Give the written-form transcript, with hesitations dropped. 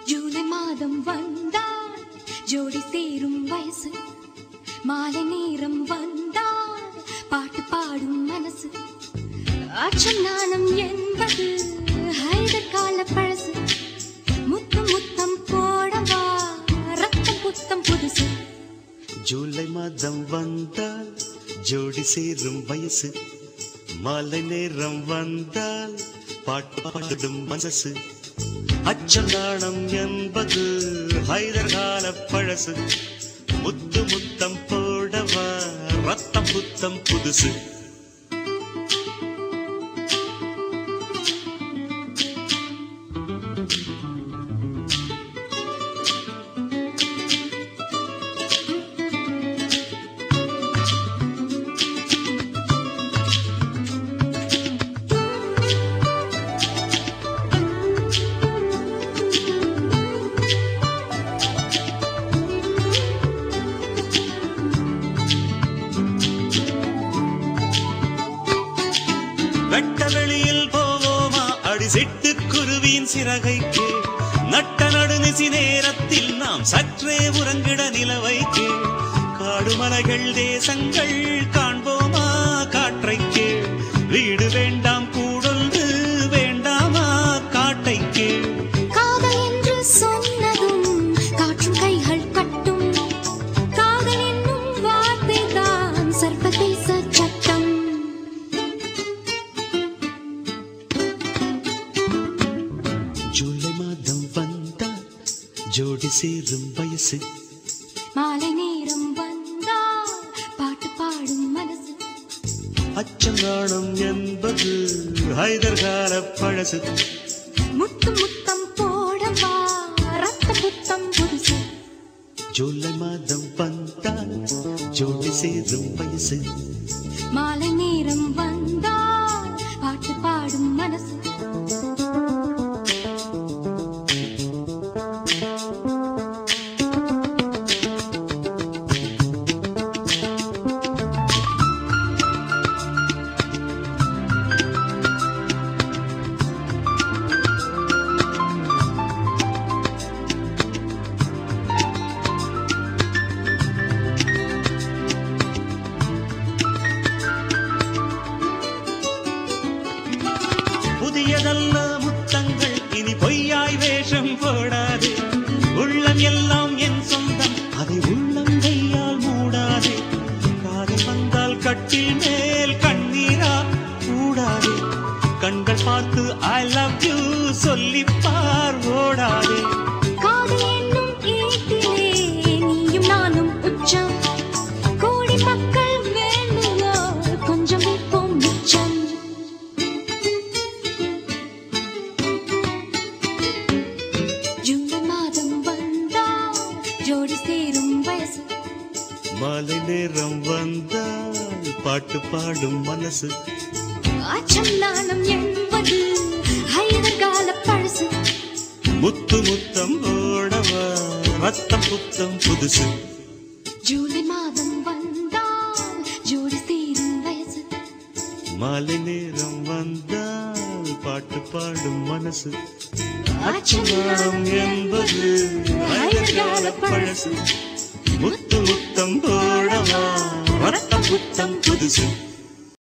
ஜூலை மாதம் வந்தால் ஜோடி சேரும் வயசு, மாலை நேரம் வந்தால் பாட்டு பாடும் மனசு. அச்சம் நாணம் என்பது ஹைதர் கால பழசு. முத்தம் முத்தம் போடவா ரத்தம் புத்தம் புதுசு. ஜூலை மாதம் வந்தால் ஜோடி சேரும் வயசு, மாலை நேரம் வந்தால் பாட்டு பாடும் மனசு. அச்சம் நாணம் என்பது ஹைதர் கால பழசு. முத்து முத்தம் போடவா ரத்தம் புத்தம் புதுசு. வெட்ட வெளியில் போவோமா அடி சிட்டுக்குருவியின் சிறகைக்கு. நட்ட நடுநிசி நேரத்தில் நாம் சற்றே உறங்கிட நிலவைக்கு. காடுமலைகள் தேசங்கள் காண்போமா காற்றைக்கு. வீடு வேண்டாம் கூடொன்று வேண்டாமா காட்டைக்கு. காதல் என்று சொன்னதும் காற்றும் கைகள் கட்டும். காதல் என்னும் வார்த்தை தான் சர்வதேச சட்டம். ஜூலை மாதம் வந்தால் ஜோடி சேரும் வயசு, மாலை நேரம் வந்தால் பாட்டு பாடும் மனசு. அச்சம் நாணம் என்பது ஹைதர் கால பழசு. முத்து முத்தம் போடவா ரத்தம் புத்தம் புதுசு. ஜூலை மாதம் வந்தால் ஜோடி சேரும் வயசு, மாலை நேரம் வந்தால் பாட்டு பாடும் மனசு. புதியதல்ல முத்தங்கள் இனி பொய்யாய் வேஷம் போடாது. உள்ளம் எல்லாம் என் சொந்தம் அதை உள்ளம் கையால் மூடாது. காதல் வந்தால் கட்டில் மேல் கண்ணீரா கூடாது. கண்கள் பார்த்து ஐ லவ் யூ சொல்லிப்பார் ஓடாது. காதல் என்னும் ஏட்டிலே நீயும் நானும் உச்சம். கோடி மக்கள் வேண்டுமோ கொஞ்சம் வைப்போம் மிச்சம். ஜூலை மாதம் வந்தால் ஜோடி சேரும் வயசு, மாலை நேரம் வந்தால் பாட்டு பாடும் மனசு. அச்சம் நாணம் என்பது ஹைதர் கால பழசு. முத்து முத்தம் ஓடவா ரத்தம் புத்தம் புதுசு. ஜூலை மாதம் வந்தால் ஜோடி சேரும் வயசு, மாலை நேரம் வந்தால் பாட்டு பாடும் மனசு. அச்சம் நாணம் என்பது ஹைதர் கால பழசு. முத்து முத்தம் போடவா ரத்தம் புத்தம் புதுசு.